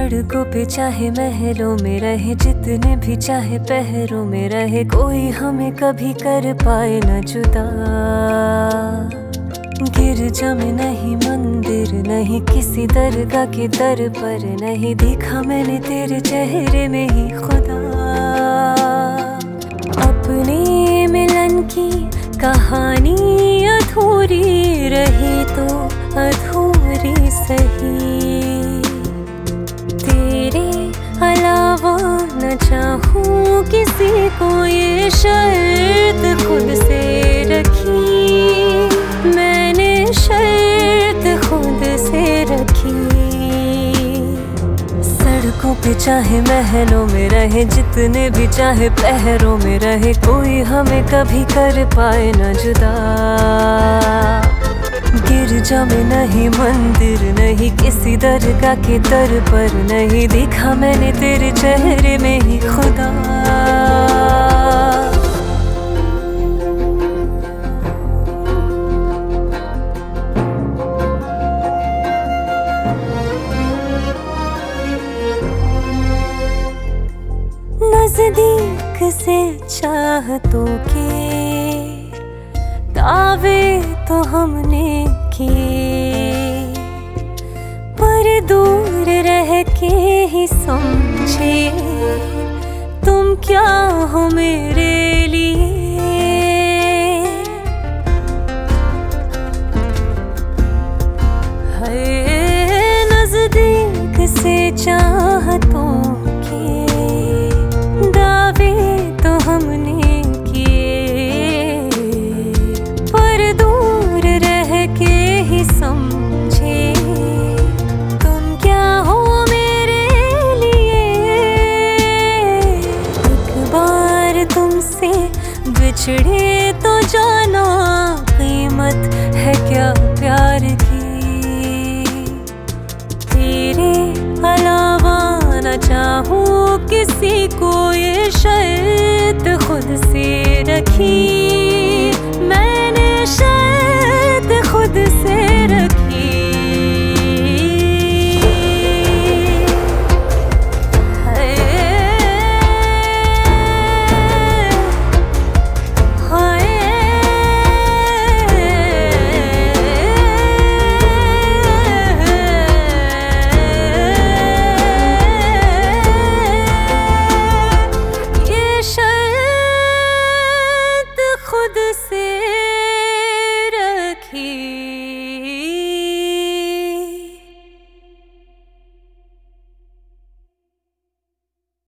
सड़कों पे चाहे महलों में रहे, जितने भी चाहे पहरों में रहे, कोई हमें कभी कर पाए न जुदा। गिरजा में नहीं, मंदिर नहीं, किसी दरगाह के दर पर नहीं, देखा मैंने तेरे चेहरे में ही खुदा। अपने मिलन की कहानी अधूरी रही तो अधूरी सही, तेरे अलावा न चाहूं किसी को, ये शर्त खुद से रखी मैंने, शर्त खुद से रखी। सड़कों पे चाहे महलों में रहे, जितने भी चाहे पहरों में रहे, कोई हमें कभी कर पाए न जुदा। गिरजा में नहीं, मंदिर नहीं, किसी दरगाह के दर पर नहीं, देखा मैंने तेरे चेहरे में ही खुदा। नजदीक से चाहतों के दावे तो हमने किए, पर दूर रह के ही समझे तुम क्या हो मेरे लिए। है नजदीक से चाहतों तो हमने किए, पर दूर रह के ही समझे तुम क्या हो मेरे लिए। एक बार तुमसे बिछड़े तो जाना कीमत है क्या प्यार की, तेरे अलावा न चाहूं किसी को, ये शर्त खुद से रखी मैंने, शर्त खुद से रखी। खुद से